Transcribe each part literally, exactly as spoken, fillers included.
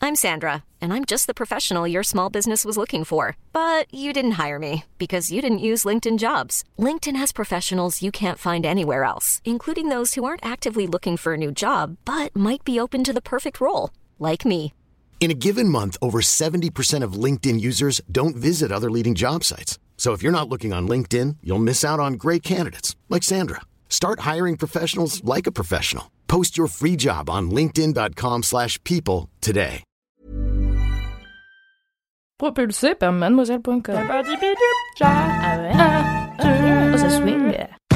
I'm Sandra, and I'm just the professional your small business was looking for. But you didn't hire me because you didn't use LinkedIn Jobs. LinkedIn has professionals you can't find anywhere else, including those who aren't actively looking for a new job, but might be open to the perfect role, like me. In a given month, over seventy percent of LinkedIn users don't visit other leading job sites. So if you're not looking on LinkedIn, you'll miss out on great candidates like Sandra. Start hiring professionals like a professional. Post your free job on linkedin.com slash people today. Propulsé par mademoiselle point com. Ah ouais. Oh, ça swing.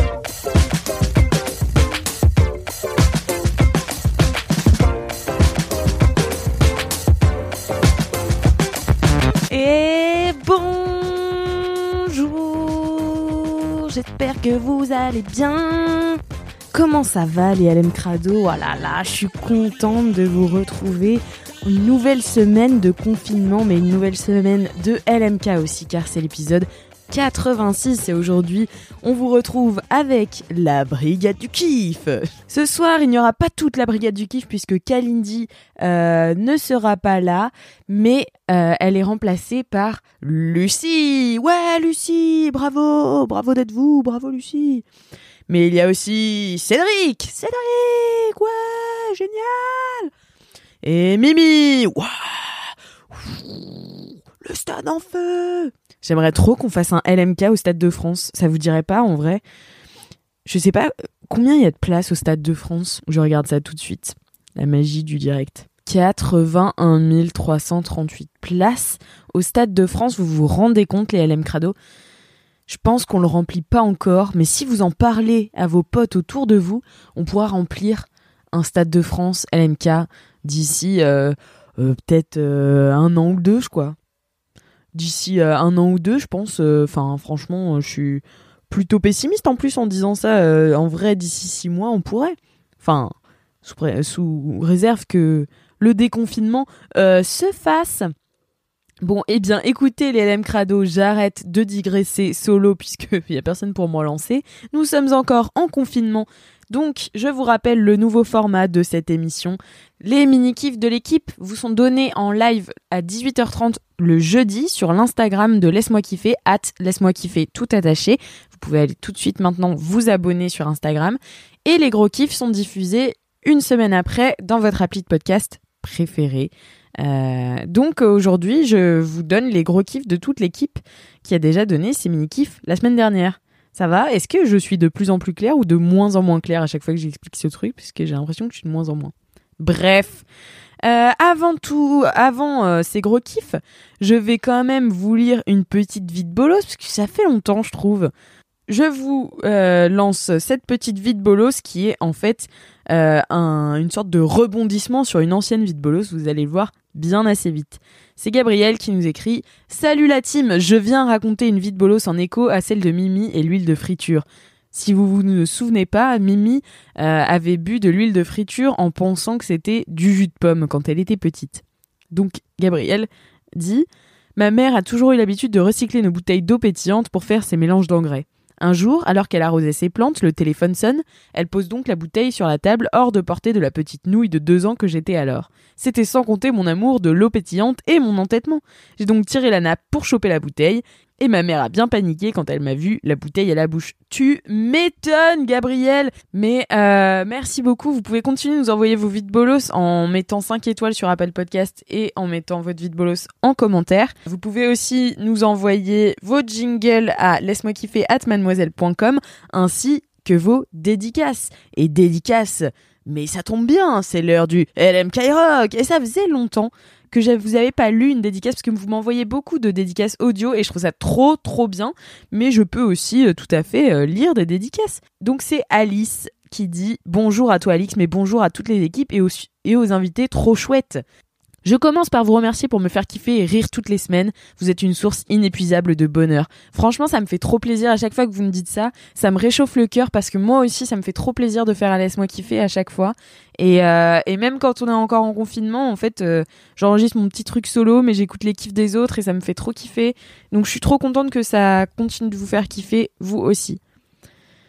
Et bonjour, j'espère que vous allez bien. Comment ça va les L M Crado? Oh là là, je suis contente de vous retrouver. Une nouvelle semaine de confinement, mais une nouvelle semaine de L M K aussi, car c'est l'épisode quatre-vingt-six et aujourd'hui, on vous retrouve avec la Brigade du Kiff. Ce soir, il n'y aura pas toute la Brigade du Kiff puisque Kalindi euh, ne sera pas là, mais euh, elle est remplacée par Lucie. Ouais, Lucie, bravo, bravo d'être vous, bravo Lucie. Mais il y a aussi Cédric, Cédric, ouais, génial. Et Mimi, ouais, le stade en feu. J'aimerais trop qu'on fasse un L M K au Stade de France. Ça vous dirait pas, en vrai? Je sais pas combien il y a de places au Stade de France. Je regarde ça tout de suite. La magie du direct. quatre-vingt-un mille trois cent trente-huit places au Stade de France. Vous vous rendez compte, les L M Crado? Je pense qu'on le remplit pas encore. Mais si vous en parlez à vos potes autour de vous, on pourra remplir un Stade de France L M K d'ici euh, euh, peut-être euh, un an ou deux, je crois. D'ici euh, un an ou deux, je pense. Enfin, euh, franchement, euh, je suis plutôt pessimiste en plus en disant ça. Euh, en vrai, d'ici six mois, on pourrait. Enfin, sous, sous réserve que le déconfinement euh, se fasse. Bon, eh bien, écoutez les L M Crado, j'arrête de digresser solo puisqu'il n'y a personne pour me lancer. Nous sommes encore en confinement. Donc, je vous rappelle le nouveau format de cette émission. Les mini-kifs de l'équipe vous sont donnés en live à dix-huit heures trente le jeudi sur l'Instagram de Laisse-moi kiffer, at Laisse-moi kiffer tout attaché. Vous pouvez aller tout de suite maintenant vous abonner sur Instagram. Et les gros kiffs sont diffusés une semaine après dans votre appli de podcast préférée. Euh, donc aujourd'hui, je vous donne les gros kiffs de toute l'équipe qui a déjà donné ses mini-kifs la semaine dernière. Ça va? Est-ce que je suis de plus en plus claire ou de moins en moins claire à chaque fois que j'explique ce truc? Parce que j'ai l'impression que je suis de moins en moins. Bref. Euh, avant tout, avant euh, ces gros kiffs, je vais quand même vous lire une petite vie de bolos, parce que ça fait longtemps, je trouve. Je vous euh, lance cette petite vie de bolos qui est en fait euh, un, une sorte de rebondissement sur une ancienne vie de bolos. Vous allez le voir bien assez vite. C'est Gabriel qui nous écrit « Salut la team, je viens raconter une vie de bolos en écho à celle de Mimi et l'huile de friture. Si vous vous ne souvenez pas, Mimi euh, avait bu de l'huile de friture en pensant que c'était du jus de pomme quand elle était petite. Donc Gabriel dit « Ma mère a toujours eu l'habitude de recycler nos bouteilles d'eau pétillante pour faire ses mélanges d'engrais. Un jour, alors qu'elle arrosait ses plantes, le téléphone sonne. Elle pose donc la bouteille sur la table, hors de portée de la petite nouille de deux ans que j'étais alors. C'était sans compter mon amour de l'eau pétillante et mon entêtement. J'ai donc tiré la nappe pour choper la bouteille, et ma mère a bien paniqué quand elle m'a vu la bouteille à la bouche. Tu m'étonnes, Gabriel! Mais euh, merci beaucoup. Vous pouvez continuer de nous envoyer vos vies de bolos en mettant cinq étoiles sur Apple Podcast et en mettant votre vie de bolos en commentaire. Vous pouvez aussi nous envoyer vos jingles à laisse-moi kiffer arobase mademoiselle point com ainsi que vos dédicaces. Et dédicaces, mais ça tombe bien, c'est l'heure du L M K Rock. Et ça faisait longtemps que je vous avais pas lu une dédicace, parce que vous m'envoyez beaucoup de dédicaces audio et je trouve ça trop trop bien, mais je peux aussi euh, tout à fait euh, lire des dédicaces. Donc c'est Alice qui dit « Bonjour à toi Alix, mais bonjour à toutes les équipes et aux, et aux invités trop chouettes. Je commence par vous remercier pour me faire kiffer et rire toutes les semaines. Vous êtes une source inépuisable de bonheur. Franchement, ça me fait trop plaisir à chaque fois que vous me dites ça. Ça me réchauffe le cœur parce que moi aussi, ça me fait trop plaisir de faire un Laisse-moi kiffer à chaque fois. Et, euh, et même quand on est encore en confinement, en fait, euh, j'enregistre mon petit truc solo, mais j'écoute les kiffs des autres et ça me fait trop kiffer. Donc, je suis trop contente que ça continue de vous faire kiffer, vous aussi.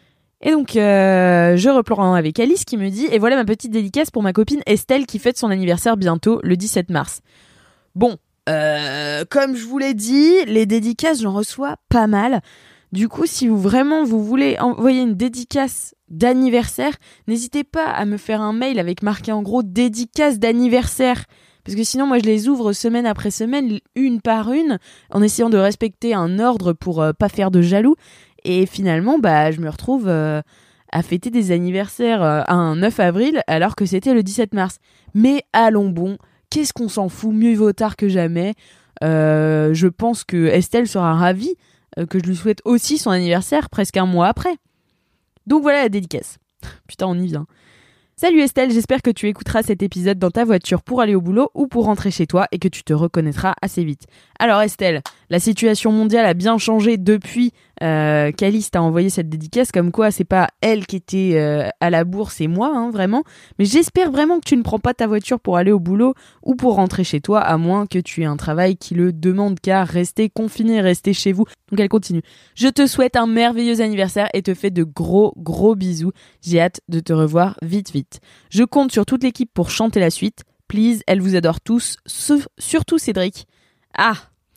Et donc, euh, je reprends avec Alice qui me dit « Et voilà ma petite dédicace pour ma copine Estelle qui fête son anniversaire bientôt, le dix-sept mars. » Bon, euh, comme je vous l'ai dit, les dédicaces, j'en reçois pas mal. Du coup, si vous vraiment vous voulez envoyer une dédicace d'anniversaire, n'hésitez pas à me faire un mail avec marqué en gros « dédicace d'anniversaire ». Parce que sinon, moi, je les ouvre semaine après semaine, une par une, en essayant de respecter un ordre pour euh, pas faire de jaloux. Et finalement, bah, je me retrouve euh, à fêter des anniversaires euh, un neuf avril, alors que c'était le dix-sept mars. Mais allons bon, qu'est-ce qu'on s'en fout, mieux vaut tard que jamais. Euh, je pense que Estelle sera ravie euh, que je lui souhaite aussi son anniversaire presque un mois après. Donc voilà la dédicace. Putain, on y vient. Salut Estelle, j'espère que tu écouteras cet épisode dans ta voiture pour aller au boulot ou pour rentrer chez toi et que tu te reconnaîtras assez vite. Alors Estelle, la situation mondiale a bien changé depuis euh, qu'Alice t'a envoyé cette dédicace, comme quoi c'est pas elle qui était euh, à la bourre, c'est moi, hein, vraiment. Mais j'espère vraiment que tu ne prends pas ta voiture pour aller au boulot ou pour rentrer chez toi, à moins que tu aies un travail qui le demande, car rester confiné, rester chez vous. Donc elle continue. Je te souhaite un merveilleux anniversaire et te fais de gros gros bisous. J'ai hâte de te revoir vite vite. Je compte sur toute l'équipe pour chanter la suite. Please, elle vous adore tous, sauf, surtout Cédric. Ah.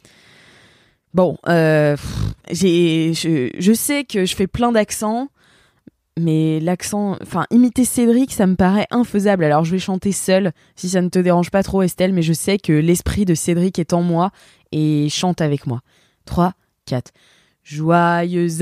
Bon, euh, j'ai, je, je sais que je fais plein d'accents, mais l'accent, enfin, imiter Cédric, ça me paraît infaisable. Alors je vais chanter seule, si ça ne te dérange pas trop Estelle, mais je sais que l'esprit de Cédric est en moi et chante avec moi. trois, quatre. Joyeux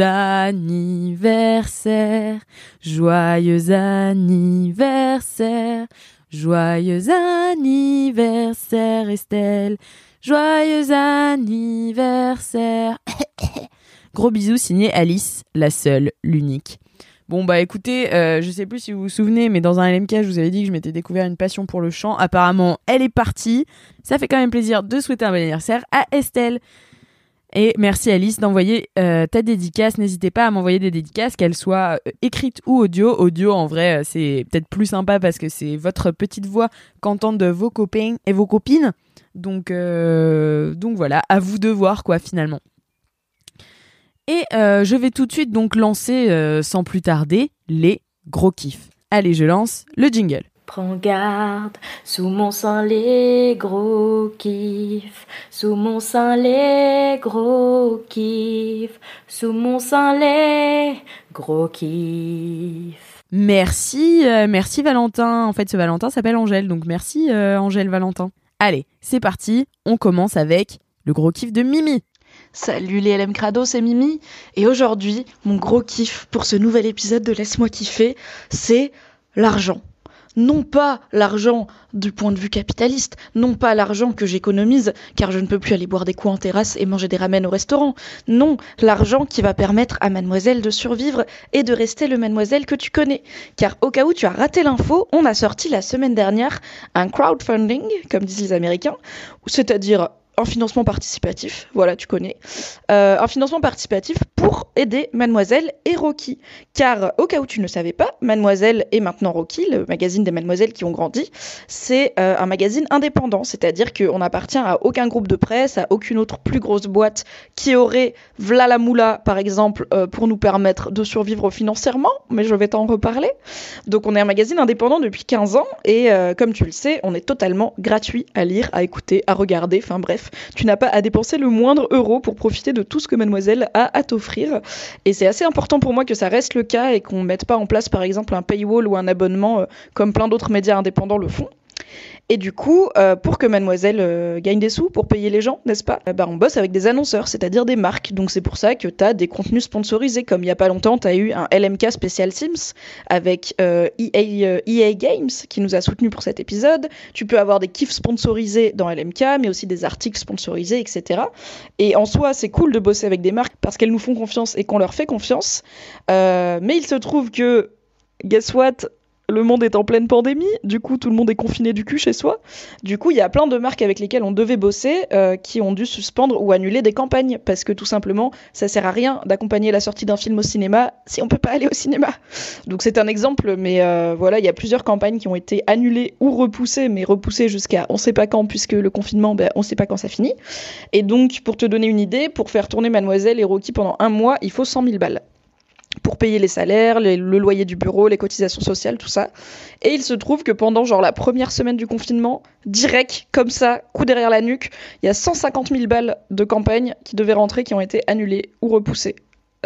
anniversaire, joyeux anniversaire, joyeux anniversaire Estelle, joyeux anniversaire. Gros bisous signé Alice, la seule, l'unique. Bon bah écoutez, euh, je sais plus si vous vous souvenez, mais dans un L M K, je vous avais dit que je m'étais découvert une passion pour le chant. Apparemment, elle est partie. Ça fait quand même plaisir de souhaiter un bon anniversaire à Estelle. Et merci Alice d'envoyer euh, ta dédicace. N'hésitez pas à m'envoyer des dédicaces, qu'elles soient euh, écrites ou audio. Audio, en vrai, euh, c'est peut-être plus sympa parce que c'est votre petite voix qu'entendent vos copains et vos copines. Donc, euh, donc voilà, à vous de voir quoi finalement. Et euh, je vais tout de suite donc lancer, euh, sans plus tarder, les gros kiffs. Allez, je lance le jingle. Prends garde, sous mon sein les gros kiffs, sous mon sein les gros kiffs, sous mon sein les gros kiffs. Merci, euh, merci Valentin. En fait, ce Valentin s'appelle Angèle, donc merci euh, Angèle Valentin. Allez, c'est parti, on commence avec le gros kiff de Mimi. Salut les L M Crado, c'est Mimi. Et aujourd'hui, mon gros kiff pour ce nouvel épisode de Laisse-moi kiffer, c'est l'argent. Non pas l'argent du point de vue capitaliste, non pas l'argent que j'économise, car je ne peux plus aller boire des coups en terrasse et manger des ramen au restaurant. Non, l'argent qui va permettre à Mademoiselle de survivre et de rester le Mademoiselle que tu connais. Car au cas où tu as raté l'info, on a sorti la semaine dernière un crowdfunding, comme disent les Américains, c'est-à-dire un financement participatif, voilà, tu connais, euh, un financement participatif pour aider Mademoiselle et Rocky. Car, au cas où tu ne le savais pas, Mademoiselle et maintenant Rocky, le magazine des Mademoiselles qui ont grandi, c'est euh, un magazine indépendant, c'est-à-dire qu'on n'appartient à aucun groupe de presse, à aucune autre plus grosse boîte qui aurait v'là la moula, par exemple, euh, pour nous permettre de survivre financièrement, mais je vais t'en reparler. Donc on est un magazine indépendant depuis quinze ans, et euh, comme tu le sais, on est totalement gratuit à lire, à écouter, à regarder, enfin bref, tu n'as pas à dépenser le moindre euro pour profiter de tout ce que Mademoiselle a à t'offrir. Et c'est assez important pour moi que ça reste le cas et qu'on ne mette pas en place par exemple un paywall ou un abonnement euh, comme plein d'autres médias indépendants le font. Et du coup, euh, pour que Mademoiselle euh, gagne des sous, pour payer les gens, n'est-ce pas, euh, bah, on bosse avec des annonceurs, c'est-à-dire des marques. Donc c'est pour ça que t'as des contenus sponsorisés. Comme il y a pas longtemps, t'as eu un L M K spécial Sims avec euh, E A, euh, E A Games qui nous a soutenus pour cet épisode. Tu peux avoir des kiffs sponsorisés dans L M K, mais aussi des articles sponsorisés, et cetera. Et en soi, c'est cool de bosser avec des marques parce qu'elles nous font confiance et qu'on leur fait confiance. Euh, mais il se trouve que, guess what ? Le monde est en pleine pandémie, du coup tout le monde est confiné du cul chez soi. Du coup il y a plein de marques avec lesquelles on devait bosser euh, qui ont dû suspendre ou annuler des campagnes parce que tout simplement ça sert à rien d'accompagner la sortie d'un film au cinéma si on peut pas aller au cinéma. Donc c'est un exemple, mais euh, voilà, il y a plusieurs campagnes qui ont été annulées ou repoussées, mais repoussées jusqu'à on sait pas quand puisque le confinement, ben, on sait pas quand ça finit. Et donc pour te donner une idée, pour faire tourner Mademoiselle et Rocky pendant un mois, il faut cent mille balles. pour payer les salaires, les, le loyer du bureau, les cotisations sociales, tout ça. Et il se trouve que pendant genre la première semaine du confinement, direct, comme ça, coup derrière la nuque, il y a cent cinquante mille balles de campagne qui devaient rentrer, qui ont été annulées ou repoussées.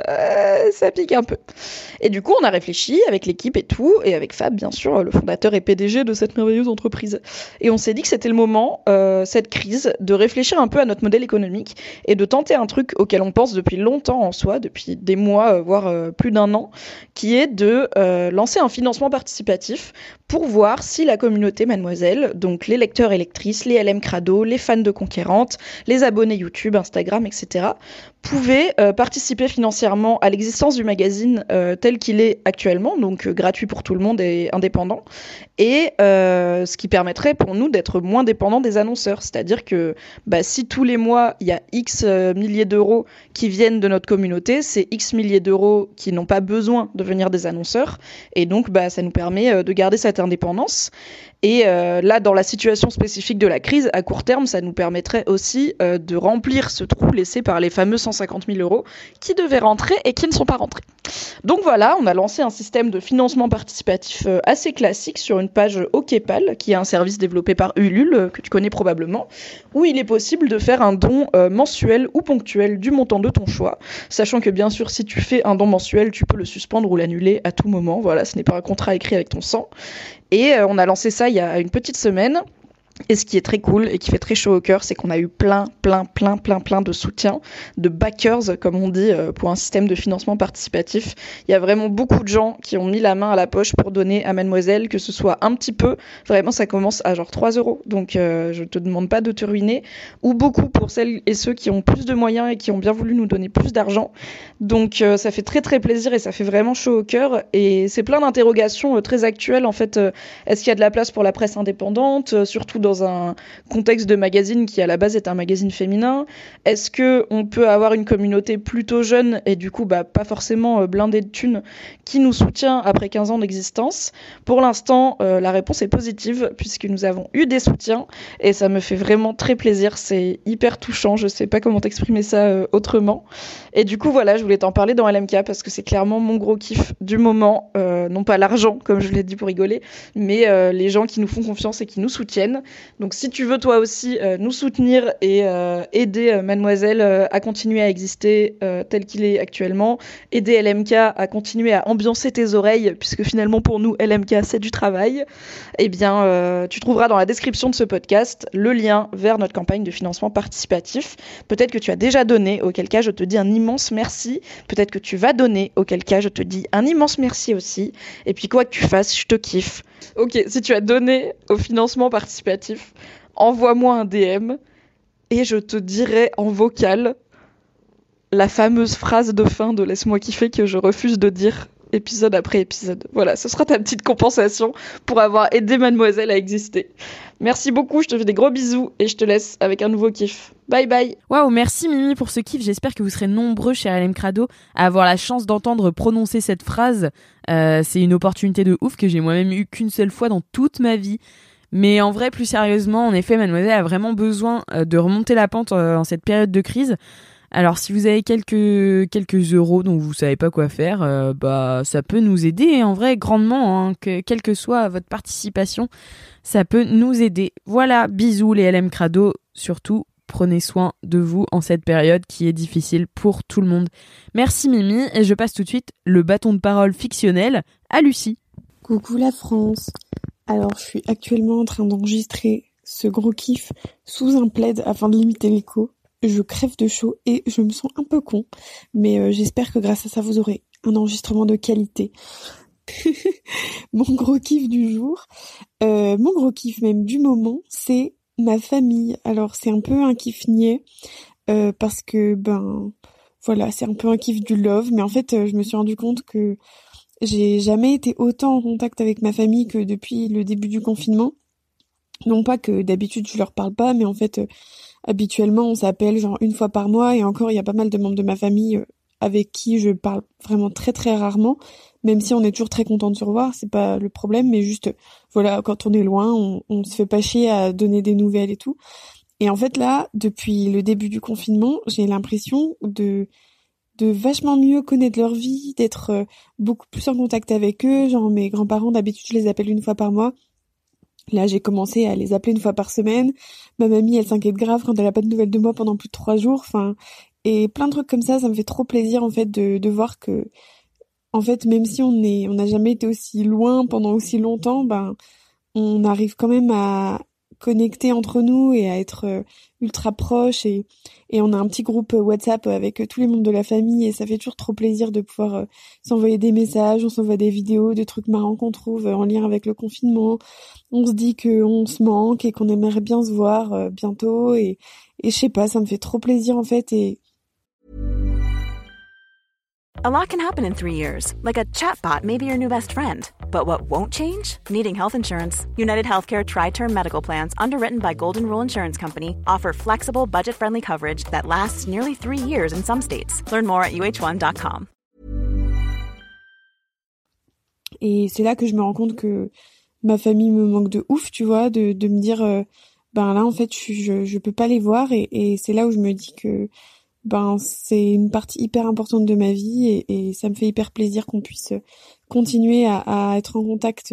Euh, ça pique un peu. Et du coup, on a réfléchi avec l'équipe et tout, et avec Fab, bien sûr, le fondateur et P D G de cette merveilleuse entreprise. Et on s'est dit que c'était le moment, euh, cette crise, de réfléchir un peu à notre modèle économique et de tenter un truc auquel on pense depuis longtemps en soi, depuis des mois, euh, voire euh, plus d'un an, qui est de euh, lancer un financement participatif pour voir si la communauté Mademoiselle, donc les lecteurs et lectrices, les L M Crado, les fans de Conquérante, les abonnés YouTube, Instagram, et cetera, pouvaient euh, participer financièrement à l'existence du magazine euh, tel qu'il est actuellement, donc euh, gratuit pour tout le monde et indépendant, et euh, ce qui permettrait pour nous d'être moins dépendants des annonceurs. C'est-à-dire que bah, si tous les mois, il y a X euh, milliers d'euros qui viennent de notre communauté, c'est X milliers d'euros qui n'ont pas besoin de venir des annonceurs, et donc bah, ça nous permet euh, de garder cette indépendance. Et euh, là, dans la situation spécifique de la crise, à court terme, ça nous permettrait aussi euh, de remplir ce trou laissé par les fameux cent cinquante mille euros qui devaient rentrer et qui ne sont pas rentrés. Donc voilà, on a lancé un système de financement participatif euh, assez classique sur une page OKPAL, qui est un service développé par Ulule, euh, que tu connais probablement, où il est possible de faire un don euh, mensuel ou ponctuel du montant de ton choix, sachant que bien sûr, si tu fais un don mensuel, tu peux le suspendre ou l'annuler à tout moment. Voilà, ce n'est pas un contrat écrit avec ton sang. Et euh, on a lancé ça il y a une petite semaine. Et ce qui est très cool et qui fait très chaud au cœur, c'est qu'on a eu plein, plein, plein, plein, plein de soutiens, de backers, comme on dit, pour un système de financement participatif. Il y a vraiment beaucoup de gens qui ont mis la main à la poche pour donner à Mademoiselle, que ce soit un petit peu, vraiment ça commence à genre trois euros, donc euh, je te demande pas de te ruiner, ou beaucoup pour celles et ceux qui ont plus de moyens et qui ont bien voulu nous donner plus d'argent. Donc euh, ça fait très très plaisir et ça fait vraiment chaud au cœur. Et c'est plein d'interrogations euh, très actuelles, en fait. Euh, est-ce qu'il y a de la place pour la presse indépendante, euh, surtout dans dans un contexte de magazine qui à la base est un magazine féminin? Est-ce que on peut avoir une communauté plutôt jeune et du coup bah, pas forcément euh, blindée de thunes qui nous soutient après quinze ans d'existence? Pour l'instant, euh, la réponse est positive puisque nous avons eu des soutiens et ça me fait vraiment très plaisir. C'est hyper touchant, je sais pas comment t'exprimer ça euh, autrement. Et du coup voilà, je voulais t'en parler dans L M K parce que c'est clairement mon gros kiff du moment, euh, non pas l'argent comme je l'ai dit pour rigoler, mais euh, les gens qui nous font confiance et qui nous soutiennent. Donc si tu veux toi aussi euh, nous soutenir et euh, aider euh, Mademoiselle euh, à continuer à exister euh, tel qu'il est actuellement, aider L M K à continuer à ambiancer tes oreilles, puisque finalement pour nous L M K c'est du travail, eh bien euh, tu trouveras dans la description de ce podcast le lien vers notre campagne de financement participatif. Peut-être que tu as déjà donné, auquel cas je te dis un immense merci. Peut-être que tu vas donner, auquel cas je te dis un immense merci aussi. Et puis quoi que tu fasses, je te kiffe. Ok, si tu as donné au financement participatif, envoie-moi un D M et je te dirai en vocal la fameuse phrase de fin de Laisse-moi kiffer que je refuse de dire épisode après épisode. Voilà, ce sera ta petite compensation pour avoir aidé Mademoiselle à exister. Merci beaucoup, je te fais des gros bisous et je te laisse avec un nouveau kiff. Bye bye. Waouh, merci Mimi pour ce kiff. J'espère que vous serez nombreux chez L M Crado à avoir la chance d'entendre prononcer cette phrase. Euh, c'est une opportunité de ouf que j'ai moi-même eu qu'une seule fois dans toute ma vie. Mais en vrai, plus sérieusement, en effet, Mademoiselle a vraiment besoin euh, de remonter la pente euh, en cette période de crise. Alors si vous avez quelques quelques euros dont vous savez pas quoi faire, euh, bah ça peut nous aider en vrai grandement, hein, que quelle que soit votre participation, ça peut nous aider. Voilà, bisous les L M Crado, surtout prenez soin de vous en cette période qui est difficile pour tout le monde. Merci Mimi et je passe tout de suite le bâton de parole fictionnel à Lucie. Coucou la France. Alors je suis actuellement en train d'enregistrer ce gros kiff sous un plaid afin de limiter l'écho. Je crève de chaud et je me sens un peu con, mais euh, j'espère que grâce à ça vous aurez un enregistrement de qualité. Mon gros kiff du jour, euh, mon gros kiff même du moment, c'est ma famille. Alors c'est un peu un kiff niais, euh, parce que ben voilà, c'est un peu un kiff du love, mais en fait euh, je me suis rendu compte que j'ai jamais été autant en contact avec ma famille que depuis le début du confinement. Non pas que d'habitude je leur parle pas, mais en fait euh, habituellement on s'appelle genre une fois par mois et encore il y a pas mal de membres de ma famille euh, avec qui je parle vraiment très très rarement, même si on est toujours très content de se revoir, c'est pas le problème, mais juste voilà, quand on est loin on, on se fait pas chier à donner des nouvelles et tout. Et en fait là, depuis le début du confinement, j'ai l'impression de de vachement mieux connaître leur vie, d'être euh, beaucoup plus en contact avec eux. Genre mes grands-parents, d'habitude, je les appelle une fois par mois. Là, j'ai commencé à les appeler une fois par semaine. Ma mamie, elle s'inquiète grave quand elle a pas de nouvelles de moi pendant plus de trois jours. Enfin, et plein de trucs comme ça, ça me fait trop plaisir en fait de de voir que, en fait, même si on est, on n'a jamais été aussi loin pendant aussi longtemps, ben, on arrive quand même à connecter entre nous et à être euh, ultra proches et et on a un petit groupe WhatsApp avec euh, tous les membres de la famille et ça fait toujours trop plaisir de pouvoir euh, s'envoyer des messages, on s'envoie des vidéos, des trucs marrants qu'on trouve euh, en lien avec le confinement. On se dit que on se manque et qu'on aimerait bien se voir euh, bientôt et et je sais pas, ça me fait trop plaisir en fait et A lot can happen in three years, like a chatbot may be your new best friend. But what won't change? Needing health insurance. United Healthcare Tri-Term Medical Plans, underwritten by Golden Rule Insurance Company, offer flexible, budget-friendly coverage that lasts nearly three years in some states. Learn more at U H one dot com. Et c'est là que je me rends compte que ma famille me manque de ouf, tu vois, de de me dire, euh, ben là en fait je je, je peux pas les voir et et c'est là où je me dis que ben c'est une partie hyper importante de ma vie et, et ça me fait hyper plaisir qu'on puisse continuer à, à être en contact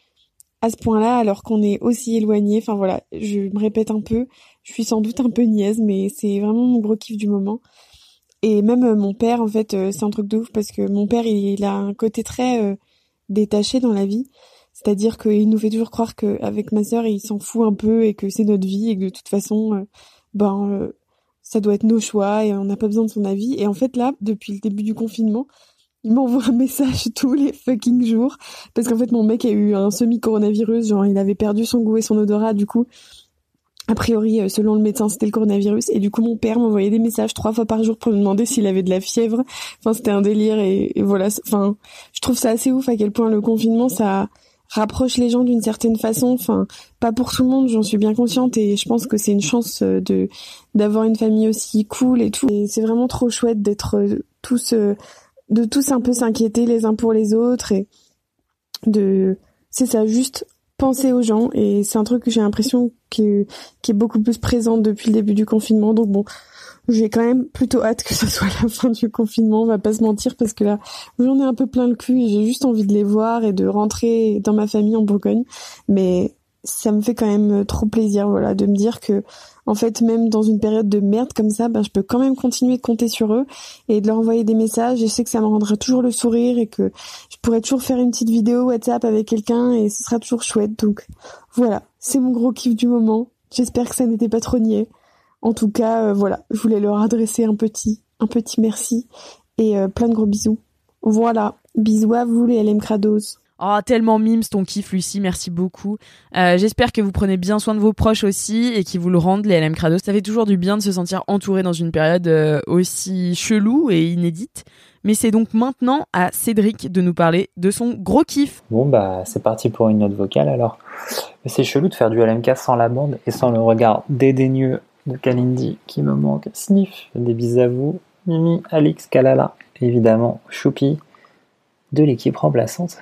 à ce point-là alors qu'on est aussi éloignés. Enfin voilà, je me répète un peu, je suis sans doute un peu niaise, mais c'est vraiment mon gros kiff du moment. Et même mon père, en fait, c'est un truc de ouf parce que mon père, il, il a un côté très euh, détaché dans la vie. C'est-à-dire qu'il nous fait toujours croire qu'avec ma sœur, il s'en fout un peu et que c'est notre vie et que de toute façon, euh, ben... Euh, ça doit être nos choix et on n'a pas besoin de son avis. Et en fait, là, depuis le début du confinement, il m'envoie un message tous les fucking jours. Parce qu'en fait, mon mec a eu un semi-coronavirus. Genre, il avait perdu son goût et son odorat. Du coup, a priori, selon le médecin, c'était le coronavirus. Et du coup, mon père m'envoyait des messages trois fois par jour pour me demander s'il avait de la fièvre. Enfin, c'était un délire. Et, et voilà. Enfin, je trouve ça assez ouf à quel point le confinement, ça rapproche les gens d'une certaine façon. Enfin, pas pour tout le monde, j'en suis bien consciente et je pense que c'est une chance de d'avoir une famille aussi cool et tout. Et c'est vraiment trop chouette d'être tous de tous un peu s'inquiéter les uns pour les autres et de c'est ça, juste penser aux gens. Et c'est un truc que j'ai l'impression que qui est beaucoup plus présent depuis le début du confinement. Donc bon, j'ai quand même plutôt hâte que ce soit la fin du confinement, on va pas se mentir, parce que là, j'en ai un peu plein le cul et j'ai juste envie de les voir et de rentrer dans ma famille en Bourgogne. Mais ça me fait quand même trop plaisir, voilà, de me dire que, en fait, même dans une période de merde comme ça, ben, je peux quand même continuer de compter sur eux et de leur envoyer des messages. Je sais que ça me rendra toujours le sourire et que je pourrais toujours faire une petite vidéo WhatsApp avec quelqu'un et ce sera toujours chouette. Donc, voilà, c'est mon gros kiff du moment. J'espère que ça n'était pas trop niais. En tout cas, euh, voilà, je voulais leur adresser un petit, un petit merci et euh, plein de gros bisous. Voilà, bisous à vous les L M Crados. Oh, tellement mimes ton kiff, Lucie, merci beaucoup. Euh, j'espère que vous prenez bien soin de vos proches aussi et qu'ils vous le rendent, les L M Crados. Ça fait toujours du bien de se sentir entouré dans une période euh, aussi chelou et inédite. Mais c'est donc maintenant à Cédric de nous parler de son gros kiff. Bon bah c'est parti pour une note vocale alors. C'est chelou de faire du L M K sans la bande et sans le regard dédaigneux de Kalindi qui me manque. Sniff, des bisous à vous, Mimi, Alix, Kalala, évidemment Choupi de l'équipe remplaçante.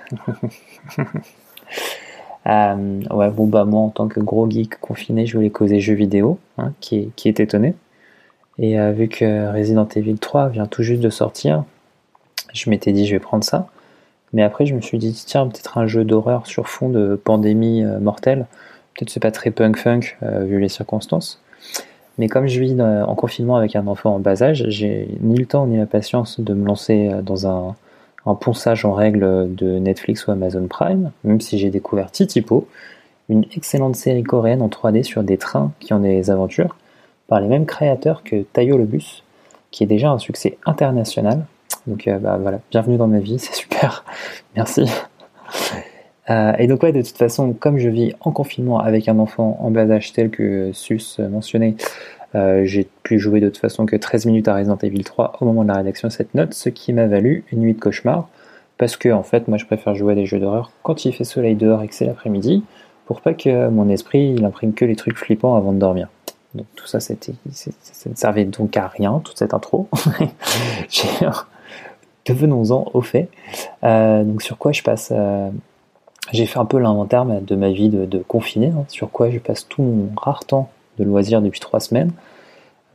euh, ouais bon bah moi en tant que gros geek confiné, je voulais causer jeux vidéo, hein, qui, qui est étonné. Et euh, vu que Resident Evil trois vient tout juste de sortir, je m'étais dit je vais prendre ça. Mais après je me suis dit tiens peut-être un jeu d'horreur sur fond de pandémie euh, mortelle. Peut-être c'est pas très punk-funk euh, vu les circonstances. Mais comme je vis dans, en confinement avec un enfant en bas âge, j'ai ni le temps ni la patience de me lancer dans un, un ponçage en règle de Netflix ou Amazon Prime, même si j'ai découvert Titipo, une excellente série coréenne en trois D sur des trains qui ont des aventures, par les mêmes créateurs que Tayo le Bus, qui est déjà un succès international. Donc euh, bah, voilà, bienvenue dans ma vie, c'est super, merci. Euh, et donc ouais, de toute façon, comme je vis en confinement avec un enfant en bas âge tel que Sus mentionnait, euh, j'ai pu jouer de toute façon que treize minutes à Resident Evil trois au moment de la rédaction de cette note, ce qui m'a valu une nuit de cauchemar, parce que en fait, moi je préfère jouer à des jeux d'horreur quand il fait soleil dehors et que c'est l'après-midi, pour pas que mon esprit il imprime que les trucs flippants avant de dormir. Donc tout ça, c'était, ça ne servait donc à rien, toute cette intro. j'ai... Devenons-en au fait. Euh, donc sur quoi je passe euh, J'ai fait un peu l'inventaire de ma vie de, de confiné, hein, sur quoi je passe tout mon rare temps de loisirs depuis trois semaines.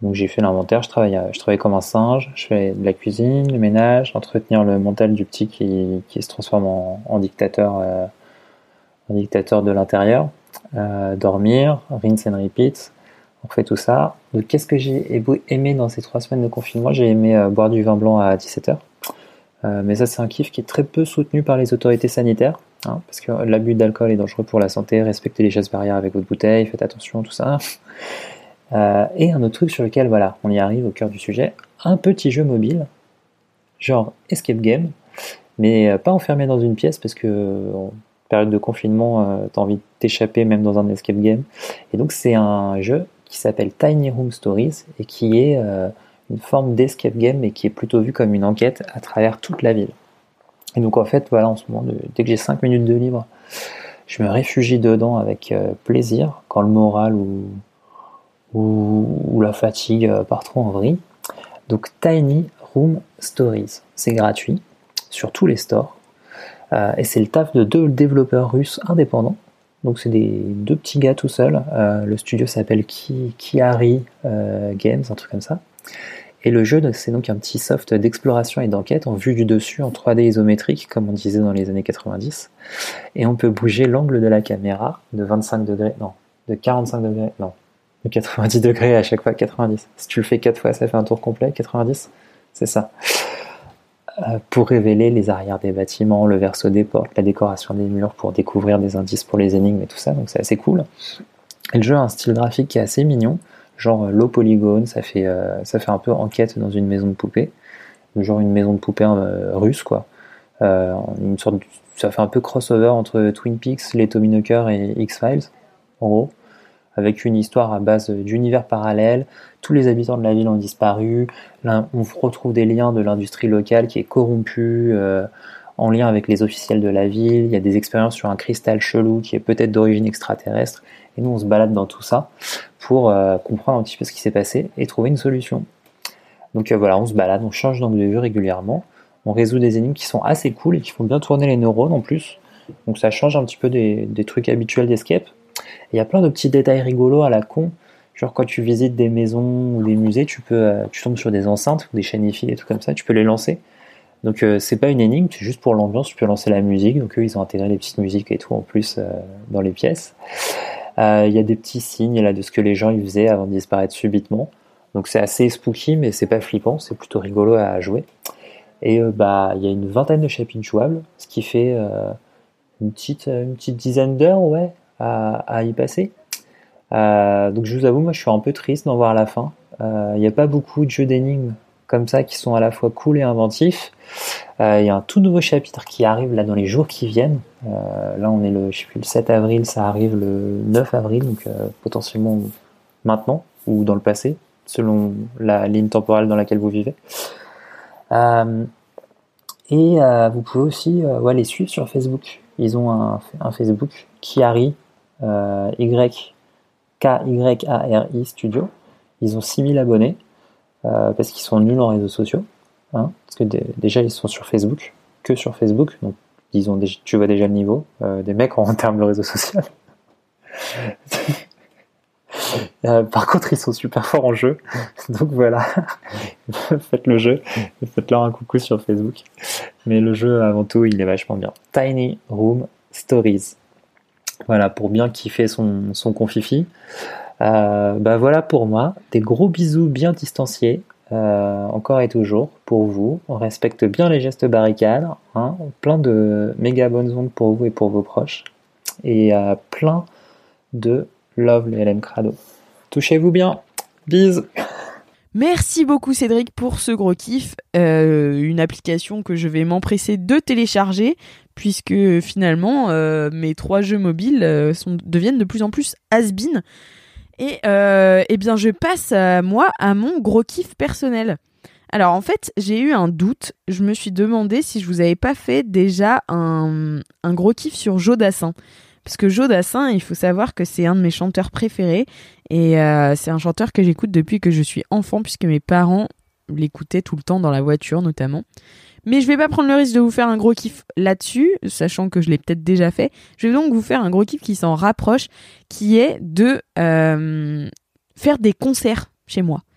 Donc j'ai fait l'inventaire, je travaille, je travaille comme un singe, je fais de la cuisine, le ménage, entretenir le mental du petit qui, qui se transforme en, en dictateur, euh, en dictateur de l'intérieur, euh, dormir, rinse and repeat, on fait tout ça. Donc qu'est-ce que j'ai aimé dans ces trois semaines de confinement? J'ai aimé euh, boire du vin blanc à dix-sept heures, euh, mais ça c'est un kiff qui est très peu soutenu par les autorités sanitaires, hein, parce que l'abus d'alcool est dangereux pour la santé, respectez les gestes barrières avec votre bouteille, faites attention, tout ça. Euh, et un autre truc sur lequel, voilà, on y arrive au cœur du sujet, un petit jeu mobile, genre escape game, mais pas enfermé dans une pièce parce que en période de confinement, euh, t'as envie de t'échapper même dans un escape game. Et donc c'est un jeu qui s'appelle Tiny Room Stories et qui est euh, une forme d'escape game mais qui est plutôt vu comme une enquête à travers toute la ville. Et donc en fait, voilà, en ce moment, de, dès que j'ai cinq minutes de libre, je me réfugie dedans avec euh, plaisir quand le moral ou Ou, ou la fatigue part trop en vrille. Donc Tiny Room Stories, c'est gratuit sur tous les stores euh, et c'est le taf de deux développeurs russes indépendants. Donc c'est des deux petits gars tout seuls. Euh, le studio s'appelle Ki, Kiari euh, Games, un truc comme ça. Et le jeu, c'est donc un petit soft d'exploration et d'enquête en vue du dessus, en trois D isométrique, comme on disait dans les années quatre-vingt-dix. Et on peut bouger l'angle de la caméra de vingt-cinq degrés, non, de quarante-cinq degrés, non. De quatre-vingt-dix degrés à chaque fois, quatre-vingt-dix. Si tu le fais quatre fois, ça fait un tour complet, quatre-vingt-dix, c'est ça. Euh, pour révéler les arrières des bâtiments, le verso des portes, la décoration des murs, pour découvrir des indices pour les énigmes et tout ça, donc c'est assez cool. Et le jeu a un style graphique qui est assez mignon, genre low polygone, ça fait, euh, ça fait un peu enquête dans une maison de poupée, genre une maison de poupée euh, russe, quoi. Euh, une sorte de, ça fait un peu crossover entre Twin Peaks, les Tommyknockers et X-Files, en gros, avec une histoire à base d'univers parallèles. Tous les habitants de la ville ont disparu. Là, on retrouve des liens de l'industrie locale qui est corrompue, euh, en lien avec les officiels de la ville. Il y a des expériences sur un cristal chelou qui est peut-être d'origine extraterrestre. Et nous, on se balade dans tout ça pour euh, comprendre un petit peu ce qui s'est passé et trouver une solution. Donc euh, voilà, on se balade, on change d'angle de vue régulièrement. On résout des énigmes qui sont assez cool et qui font bien tourner les neurones en plus. Donc ça change un petit peu des, des trucs habituels d'escape. Il y a plein de petits détails rigolos à la con, genre quand tu visites des maisons ou des musées, tu peux, euh, tu tombes sur des enceintes ou des chaînes hi-fi et tout comme ça, tu peux les lancer. Donc euh, c'est pas une énigme, c'est juste pour l'ambiance, tu peux lancer la musique. Donc eux ils ont intégré des petites musiques et tout en plus euh, dans les pièces. Euh, il y a des petits signes là de ce que les gens ils faisaient avant de disparaître subitement. Donc c'est assez spooky mais c'est pas flippant, c'est plutôt rigolo à jouer. Et euh, bah il y a une vingtaine de chapitres jouables, ce qui fait euh, une petite une petite dizaine d'heures, ouais. À, à y passer. Euh, donc je vous avoue, moi je suis un peu triste d'en voir la fin. Il euh, n'y a pas beaucoup de jeux d'énigmes comme ça qui sont à la fois cool et inventifs. Il euh, y a un tout nouveau chapitre qui arrive là dans les jours qui viennent. Euh, là on est le, je sais plus, le sept avril, ça arrive le neuf avril, donc euh, potentiellement maintenant ou dans le passé, selon la ligne temporelle dans laquelle vous vivez. Euh, et euh, vous pouvez aussi euh, ouais, les suivre sur Facebook. Ils ont un, un Facebook, Kiari, euh, Y, K Y A R I Studio. Ils ont six mille abonnés, euh, parce qu'ils sont nuls en réseaux sociaux. Hein, parce que d- déjà, ils sont sur Facebook, que sur Facebook. Donc, ils ont déjà, tu vois déjà le niveau euh, des mecs en, en termes de réseaux sociaux. euh, par contre, ils sont super forts en jeu. Donc voilà, faites le jeu, faites-leur un coucou sur Facebook. Mais le jeu, avant tout, il est vachement bien. Tiny Room Stories. Voilà, pour bien kiffer son, son confifi. Euh, bah voilà pour moi. Des gros bisous bien distanciés, euh, encore et toujours, pour vous. On respecte bien les gestes barricades. Hein, plein de méga bonnes ondes pour vous et pour vos proches. Et euh, plein de love les L M Crado. Touchez-vous bien. Bise. Merci beaucoup Cédric pour ce gros kiff, euh, une application que je vais m'empresser de télécharger puisque finalement euh, mes trois jeux mobiles euh, sont, deviennent de plus en plus has-been et euh, eh bien je passe à moi à mon gros kiff personnel. Alors en fait j'ai eu un doute, je me suis demandé si je vous avais pas fait déjà un, un gros kiff sur Joe Dassin. Parce que Joe Dassin, il faut savoir que c'est un de mes chanteurs préférés et euh, c'est un chanteur que j'écoute depuis que je suis enfant puisque mes parents l'écoutaient tout le temps dans la voiture notamment. Mais je vais pas prendre le risque de vous faire un gros kiff là-dessus, sachant que je l'ai peut-être déjà fait. Je vais donc vous faire un gros kiff qui s'en rapproche, qui est de euh, faire des concerts chez moi.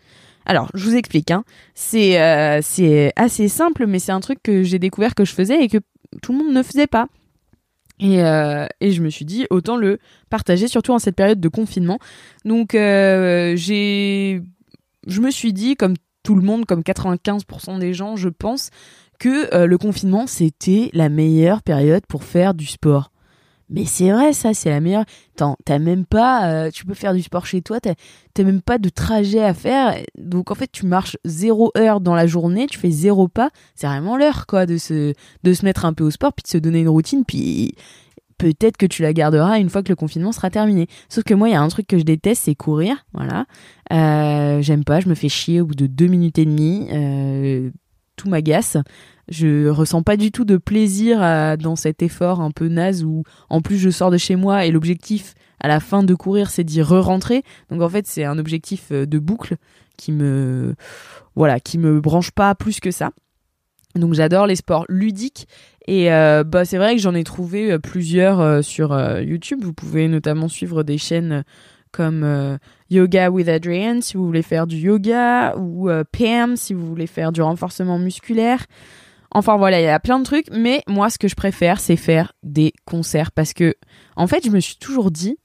Alors, je vous explique. Hein. C'est, euh, c'est assez simple, mais c'est un truc que j'ai découvert que je faisais et que tout le monde ne faisait pas. Et, euh, et je me suis dit, autant le partager, surtout en cette période de confinement. Donc, euh, j'ai, je me suis dit, comme tout le monde, comme quatre-vingt-quinze pour cent des gens, je pense, que euh, le confinement, c'était la meilleure période pour faire du sport. Mais c'est vrai, ça, c'est la meilleure. Attends, t'as même pas, euh, tu peux faire du sport chez toi, t'as, t'as même pas de trajet à faire. Donc, en fait, tu marches zéro heure dans la journée, tu fais zéro pas. C'est vraiment l'heure, quoi, de se, de se mettre un peu au sport, puis de se donner une routine, puis peut-être que tu la garderas une fois que le confinement sera terminé. Sauf que moi, il y a un truc que je déteste, c'est courir, voilà. Euh, j'aime pas, je me fais chier au bout de deux minutes et demie, euh, tout m'agace. Je ressens pas du tout de plaisir à, dans cet effort un peu naze où en plus je sors de chez moi et l'objectif à la fin de courir c'est d'y re-rentrer. Donc en fait c'est un objectif de boucle qui me voilà qui me branche pas plus que ça. Donc j'adore les sports ludiques et euh, bah c'est vrai que j'en ai trouvé plusieurs euh, sur euh, YouTube. Vous pouvez notamment suivre des chaînes comme euh, Yoga with Adrienne si vous voulez faire du yoga ou euh, Pam si vous voulez faire du renforcement musculaire. Enfin voilà, il y a plein de trucs, mais moi ce que je préfère c'est faire des concerts parce que en fait je me suis toujours dit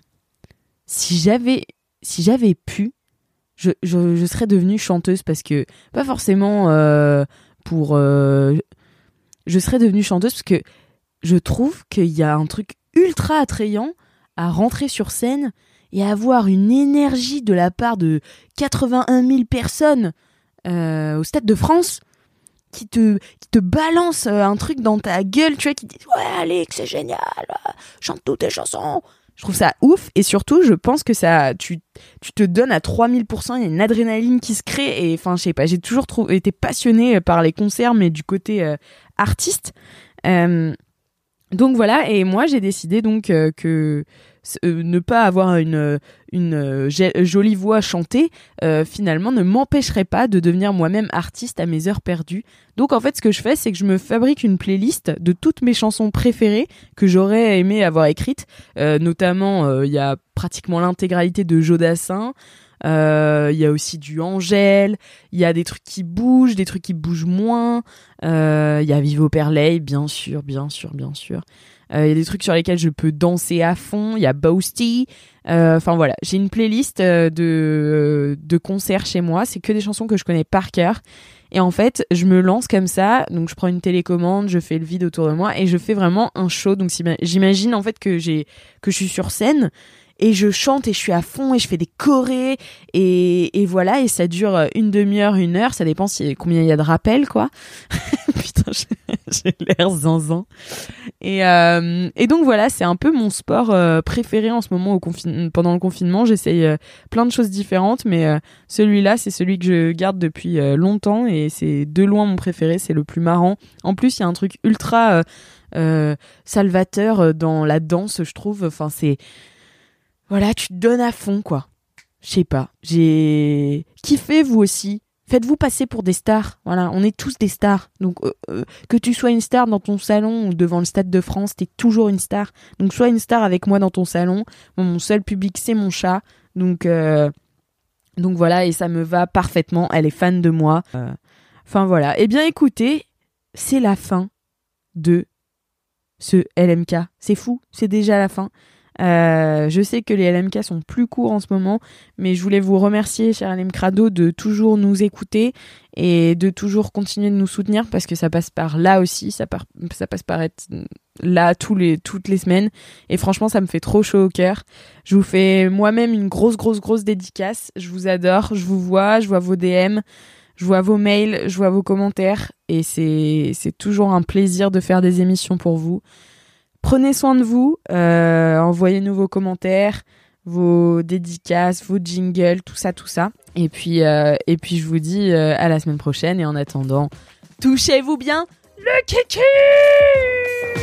si j'avais si j'avais pu je, je, je serais devenue chanteuse parce que pas forcément euh, pour euh, je serais devenue chanteuse parce que je trouve qu'il y a un truc ultra attrayant à rentrer sur scène et à avoir une énergie de la part de quatre-vingt-un mille personnes euh, au Stade de France qui te, qui te balance un truc dans ta gueule, tu vois, qui dit « Ouais, Alex, c'est génial, chante toutes tes chansons !» Je trouve ça ouf, et surtout, je pense que ça, tu, tu te donnes à trois mille pour cent, il y a une adrénaline qui se crée, et enfin, je sais pas, j'ai toujours trouvé, été passionnée par les concerts, mais du côté euh, artiste. Euh, donc voilà, et moi, j'ai décidé donc euh, que euh, ne pas avoir une, une euh, jolie voix chantée, euh, finalement, ne m'empêcherait pas de devenir moi-même artiste à mes heures perdues. Donc en fait, ce que je fais, c'est que je me fabrique une playlist de toutes mes chansons préférées que j'aurais aimé avoir écrites. Euh, notamment, il euh, y a pratiquement l'intégralité de Jodassin. Il euh, y a aussi du Angèle. Il y a des trucs qui bougent, des trucs qui bougent moins. Il euh, y a Vivo Perley, bien sûr, bien sûr, bien sûr. Il euh, y a des trucs sur lesquels je peux danser à fond. Il y a Boasty. Enfin euh, voilà, j'ai une playlist de, de concerts chez moi. C'est que des chansons que je connais par cœur. Et en fait, je me lance comme ça. Donc, je prends une télécommande, je fais le vide autour de moi et je fais vraiment un show. Donc, j'imagine en fait que j'ai que je suis sur scène et je chante et je suis à fond et je fais des chorés et, et voilà. Et ça dure une demi-heure, une heure. Ça dépend si, combien il y a de rappels, quoi. Putain, j'ai l'air zinzin. Et, euh, et donc voilà, c'est un peu mon sport euh, préféré en ce moment au confin- pendant le confinement. J'essaye euh, plein de choses différentes, mais euh, celui-là, c'est celui que je garde depuis euh, longtemps et c'est de loin mon préféré, c'est le plus marrant. En plus, il y a un truc ultra euh, euh, salvateur dans la danse, je trouve. Enfin, c'est... Voilà, tu te donnes à fond, quoi. Je sais pas, j'ai kiffé, vous aussi. Faites-vous passer pour des stars. Voilà, on est tous des stars. Donc, euh, euh, que tu sois une star dans ton salon ou devant le Stade de France, t'es toujours une star. Donc, sois une star avec moi dans ton salon. Bon, mon seul public, c'est mon chat. Donc, euh, donc voilà, et ça me va parfaitement. Elle est fan de moi. Euh, enfin, voilà. Eh bien, écoutez, c'est la fin de ce L M K. C'est fou, c'est déjà la fin. Euh, je sais que les L M K sont plus courts en ce moment, mais je voulais vous remercier, cher L M Crado, de toujours nous écouter et de toujours continuer de nous soutenir parce que ça passe par là aussi, ça, par, ça passe par être là tous les, toutes les semaines et franchement ça me fait trop chaud au cœur. Je vous fais moi-même une grosse grosse grosse dédicace, je vous adore, je vous vois, je vois vos D M, je vois vos mails, je vois vos commentaires et c'est, c'est toujours un plaisir de faire des émissions pour vous. Prenez soin de vous, euh, envoyez-nous vos commentaires, vos dédicaces, vos jingles, tout ça, tout ça. Et puis, euh, et puis je vous dis euh, à la semaine prochaine. Et en attendant, touchez-vous bien le kiki!